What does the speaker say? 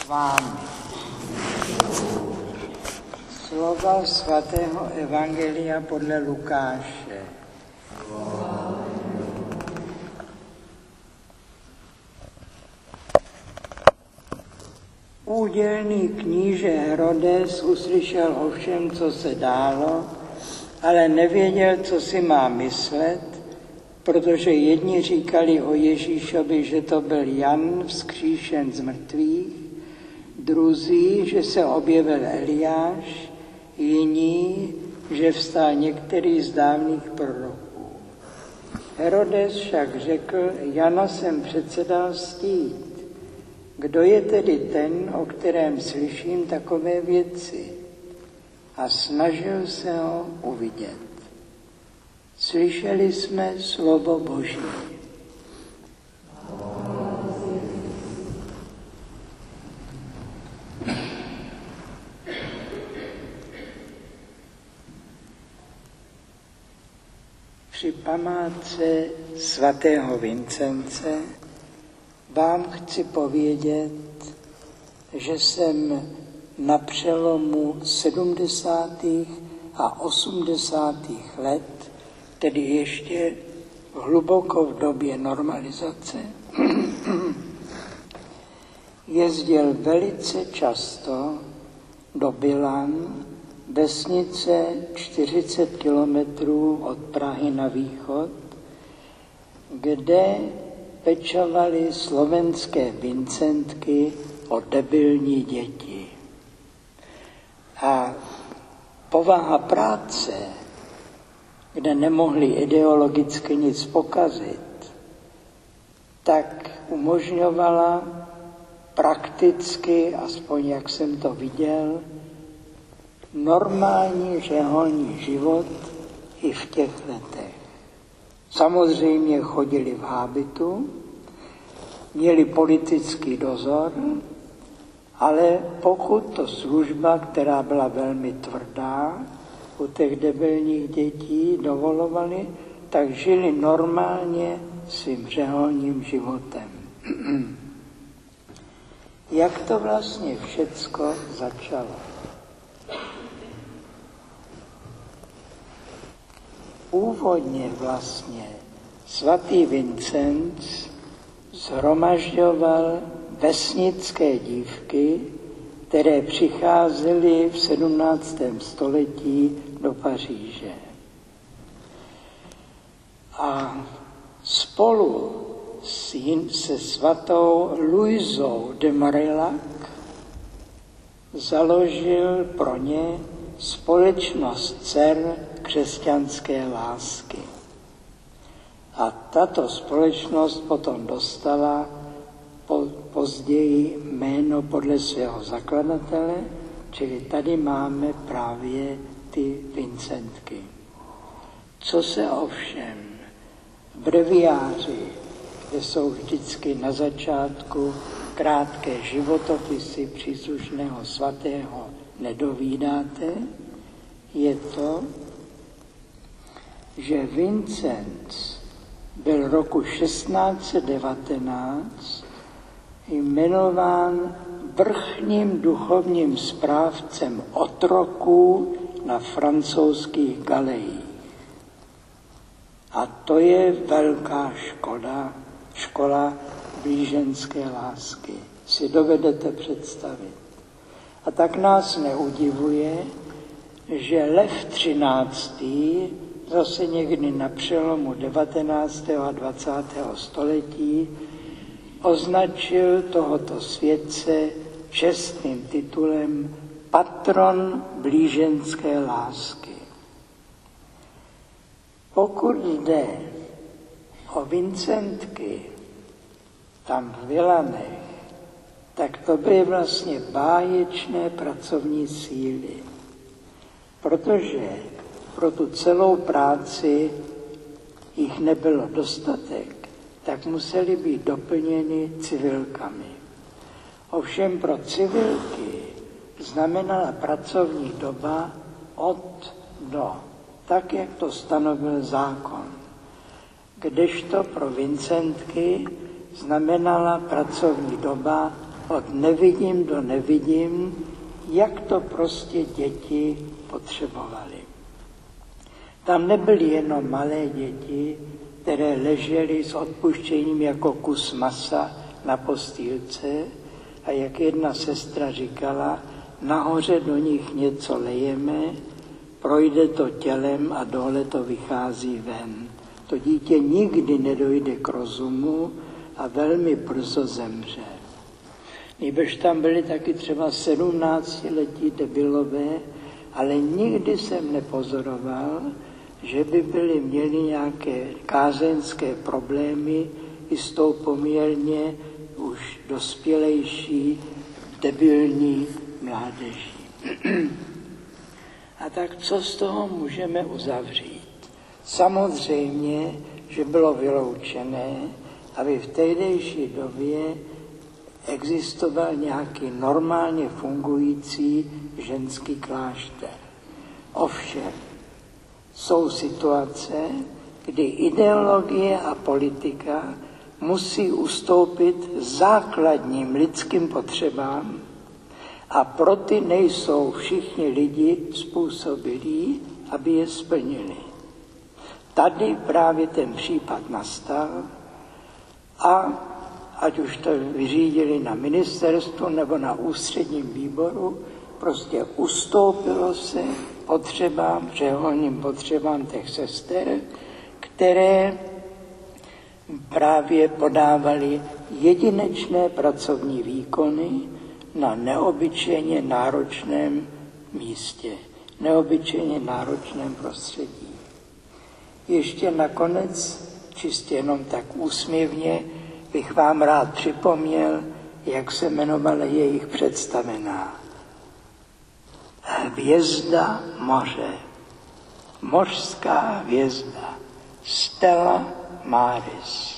vámi. Slova svatého Evangelia podle Lukáše. Údělný kníže Herodes uslyšel o všem, co se dálo, ale nevěděl, co si má myslet, protože jedni říkali o Ježíšovi, že to byl Jan vzkříšen z mrtvých, druzí, že se objevil Eliáš, jiní, že vstal některý z dávných proroků. Herodes však řekl, Jana jsem přece dal stít. Kdo je tedy ten, o kterém slyším takové věci? A snažil se ho uvidět. Slyšeli jsme slovo Boží. Při památce svatého Vincence vám chci povědět, že jsem na přelomu 70. a 80. let, tedy ještě hluboko v době normalizace, jezdil velice často do Bilan, vesnice 40 kilometrů od Prahy na východ, kde pečovaly slovenské Vincentky o debilní děti. A povaha práce, kde nemohli ideologicky nic pokazit, tak umožňovala prakticky, aspoň jak jsem to viděl, normální řeholní život i v těch letech. Samozřejmě chodili v hábitu, měli politický dozor, ale pokud to služba, která byla velmi tvrdá, u těch debilních dětí dovolovali, tak žili normálně svým řeholním životem. Jak to vlastně všecko začalo? Původně vlastně svatý Vincent shromažďoval vesnické dívky, které přicházely v 17. století do Paříže. A spolu se svatou Louisou de Marillac založil pro ně společnost dcer křesťanské lásky. A tato společnost potom dostala později jméno podle svého zakladatele, čili tady máme právě ty Vincentky. Co se ovšem v breviáři, kde jsou vždycky na začátku krátké životopisy příslušného svatého, nedovídáte, je to, že Vincent byl roku 1619 jmenován vrchním duchovním správcem otroků na francouzských galejích. A to je velká škola blíženské lásky. Si dovedete představit. A tak nás neudivuje, že Lev XIII. Zase někdy na přelomu 19. a 20. století označil tohoto světce čestným titulem patron blíženské lásky. Pokud jde o Vincentky tam v Vilanech, tak to byly vlastně báječné pracovní síly, protože pro tu celou práci jich nebylo dostatek, tak museli být doplněny civilkami. Ovšem pro civilky znamenala pracovní doba od do, tak jak to stanovil zákon. Kdežto pro Vincentky znamenala pracovní doba od nevidím do nevidím, jak to prostě děti potřebovaly. Tam nebyly jenom malé děti, které ležely s odpuštěním jako kus masa na postýlce a jak jedna sestra říkala, nahoře do nich něco lejeme, projde to tělem a dole to vychází ven. To dítě nikdy nedojde k rozumu a velmi brzo zemře. Nýbrž tam byli taky třeba 17letí debilové, ale nikdy jsem nepozoroval, že by měli nějaké kázeňské problémy i s tou poměrně už dospělejší debilní mládeží. A tak co z toho můžeme uzavřít? Samozřejmě, že bylo vyloučené, aby v tehdejší době existoval nějaký normálně fungující ženský klášter. Ovšem, jsou situace, kdy ideologie a politika musí ustoupit základním lidským potřebám a pro ty nejsou všichni lidi způsobilí, aby je splnili. Tady právě ten případ nastal a ať už to vyřídili na ministerstvu nebo na ústředním výboru, prostě ustoupilo se potřebám, řeholním potřebám těch sester, které právě podávaly jedinečné pracovní výkony na neobyčejně náročném místě, neobyčejně náročném prostředí. Ještě nakonec, čistě jenom tak úsměvně, bych vám rád připomněl, jak se jmenovala jejich představená. Hvězda moře, mořská hvězda, Stella Maris.